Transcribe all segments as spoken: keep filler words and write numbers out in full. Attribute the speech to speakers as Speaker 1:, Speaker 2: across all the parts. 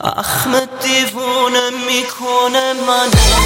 Speaker 1: احمد دیوونه میکنه منو،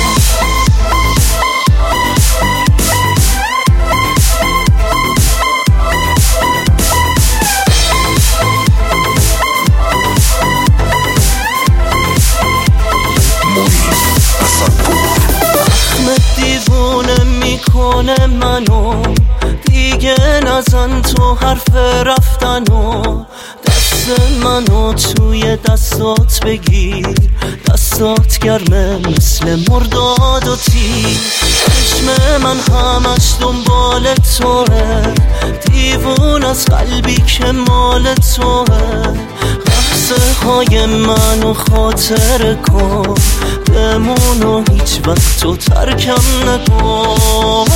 Speaker 1: احمد دیوونه میکنه منو، دیگه نزن تو حرف رفتنو، دست منو توی دستات بگیر، دستات گرمه مثل مرداد و تیر، چشم من همش دنبال توه، دیوون از قلبی که مال توه، لحظه های منو خاطر کن، بمونو هیچ وقت تو ترکم نکن.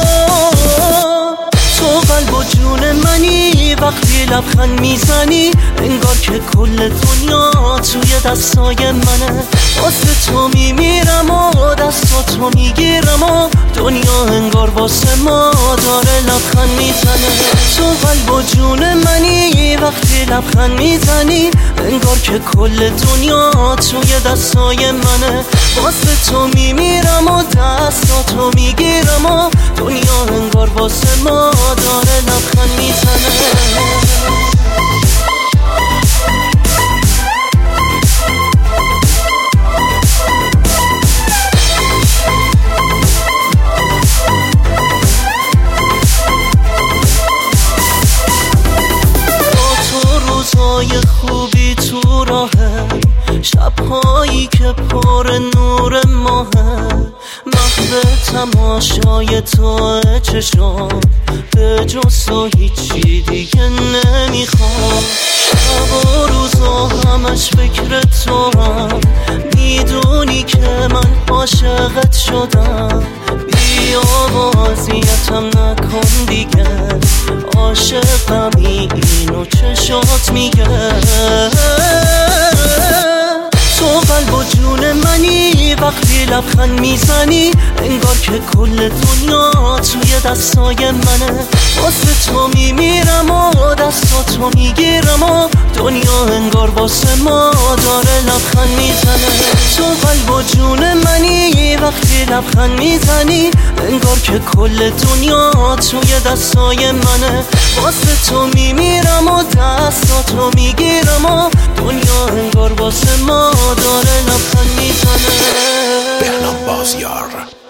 Speaker 1: تو قلب و جون منی، وقتی لبخند میزنی انگار که کل دنیا توی دستای منه، واسه تو میمیرم و دستاتو میگیرم و دنیا انگار واسه ما داره لبخند میزنه. تو قلب و جون منی، وقتی لبخند میزنی انگار که کل دنیا توی دستای منه، واسه تو میمیرم و دستاتو میگیرم و دنیا انگار واسه ما داره لبخند میزنه. روزهای خوبی تو راهه، شبهایی که پر نور ماهه، محو تماشای تو چشام، به جز تو هیچی دیگه نمیخوام. شب و روزا همش فکر تو هم، میدونی که من عاشقت شدم، بیا بازیتم نکن دیگه، عاشقمی اینو چشات میگه. تو قلب و جون منی، وقتی لبخند میزنی انگار که کل دنیا توی دستای منه، واسه تو میمیرم و دستاتو میگیرم و دنیا انگار واسه ما داره لبخند میزنه. تو قلب و جون منی، وقتی لبخند میزنی انگار که کل دنیا توی دستای منه، واسه تو میمیرم و دستاتو میگیرم و دنیا انگار واسه ما داره لبخند میزنه.
Speaker 2: بهنام بازیار.